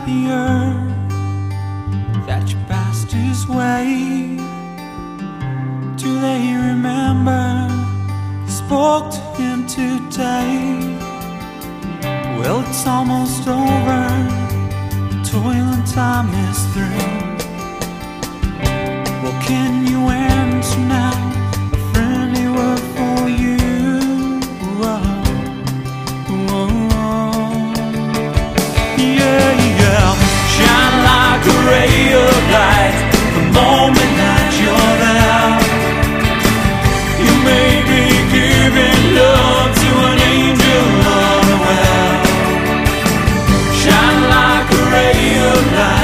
happier that you passed his way. Do they remember you spoke to him today? Well, it's almost over, the toiling time is through. What can you answer now? A friendly word for you. Whoa. Shine like a ray of light the moment that you're there. You may be giving love to an angel unaware. Shine like a ray of light.